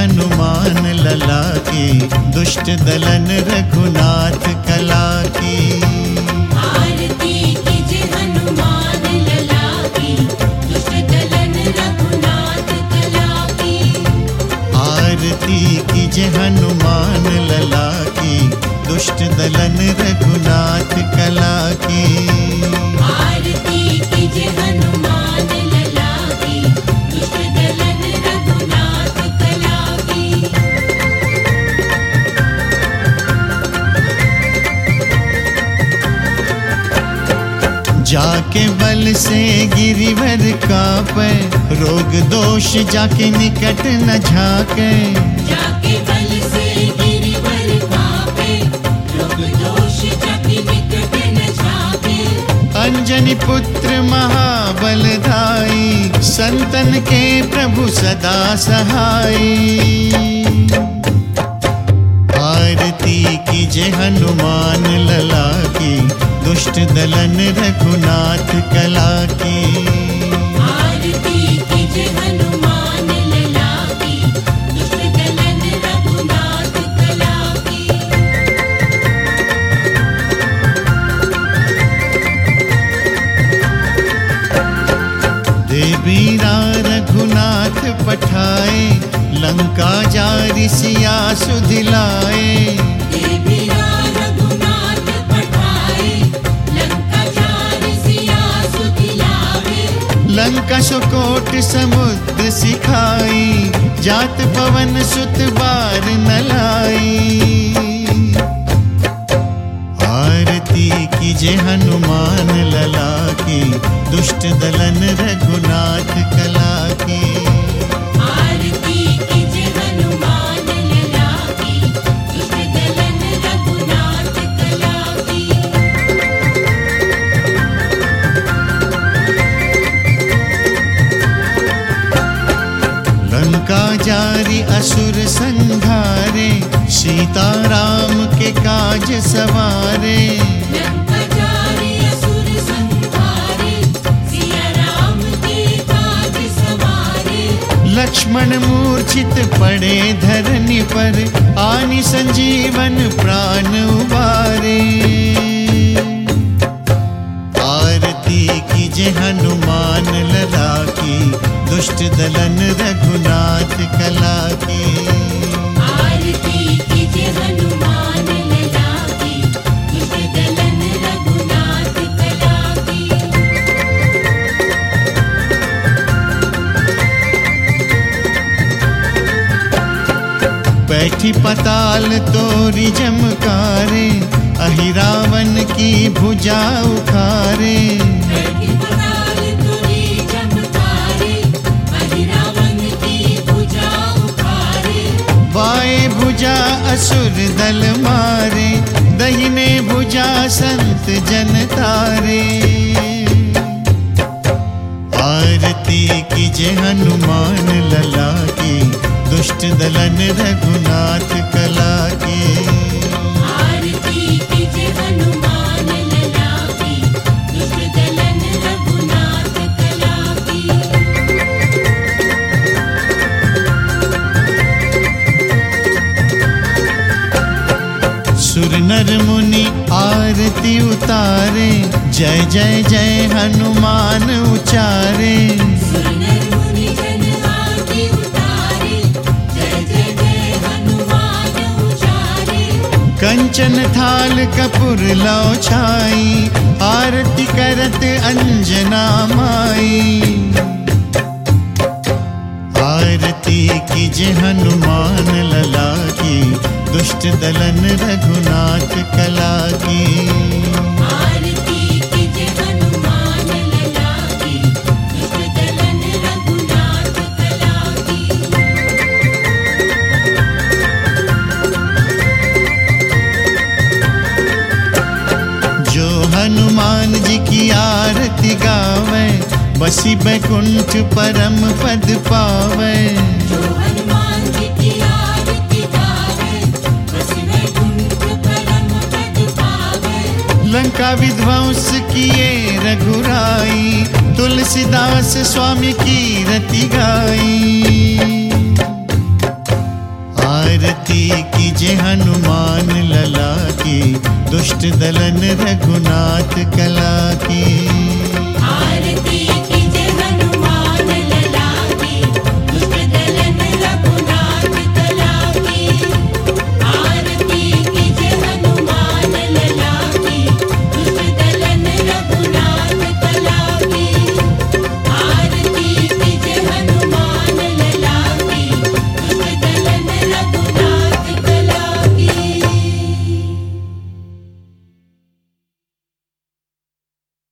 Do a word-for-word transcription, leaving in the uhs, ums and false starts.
हनुमान लला की, दुष्ट दलन रघुनाथ कला की। आरती कीजे हनुमान लला की, दुष्ट दलन रघुनाथ कला की। आरती कीजे हनुमान लला की, दुष्ट दलन रघुनाथ कला की। आरती कीजे हनुमान लला की, दुष्ट दलन रघुनाथ कला की। जाके बल से गिरिवर कापे, रोग दोष जाके निकट न झाके। जाके बल से गिरिवर कापे, रोग दोष जाके निकट न झाके। अंजनी पुत्र महाबलधाई, संतन के प्रभु सदा सहाई। आरती कीजे हनुमान लला की, दुष्ट दलन रघुनाथ कला की। आरती कीजे हनुमान लला की, दुष्ट दलन रघुनाथ कला की। देवीरा रघुनाथ पठाए, लंका जारि सिया सुधिलाए। देवीरा रघुनाथ पठाए, लंका जारि सिया सुधिलाए। लंका सुकोट समुद्र सिखाई, जात पवन सुत बार न लाई। आरती कीजे हनुमान लला की, दुष्ट दलन रघुनाथ कला की। आरती कीजे हनुमान लला की, दुष्ट दलन रघुनाथ कला की। लंका जारि असुर संघारे, सीता राम के काज सवारे। लंका जारि असुर संहारे, सिया राम के काज सवारे। लक्ष्मण मूर्छित पड़े धरनी पर, आनि संजीवन प्राण उबारे। आरती कीजे हनुमान लला की, दुष्ट दलन रघुनाथ कला की। आरती कीजे हनुमान लला की, दुष्ट दलन रघुनाथ कला की। बैठी पताल तोरी जमकारे, अहि रावण की भुजा उखारे। बैठी पताल तुरी चमकारे, अहि रावण की भुजा उखारे। बाएं भुजा असुर दल मारे, दहिने भुजा संत जन तारे। आरती कीजे हनुमान लला की, दुष्ट दलन रघुनाथ कला की। आरती कीजे हनुमान लला की, दुष्ट दलन रघुनाथ कला की। सुर नर मुनि आरती उतारे, जय जय जय हनुमान उचारे। सुर नर मुनि जन आरती उतारे, जय जय जय हनुमान उचारे। कंचन थाल कपूर लौ छाई, आरती करत अंजना माई। आरती कीजे हनुमान लला की, दुष्ट दलन रघुनाथ कला की। आरती कीजे हनुमान लला की, दुष्ट दलन रघुनाथ कला की। जो हनुमान जी की आरती गावे, बसी बैकुंठ परम पद पावे। जो हनुमान जी की आरती गावे, बस वैकुंठ परम पद पावे। लंका विध्वंस किए रघुराई, तुलसीदास स्वामी की रति गाई। स्तुति कीजे हनुमान लला की, दुष्ट दलन रघुनाथ कला की। आए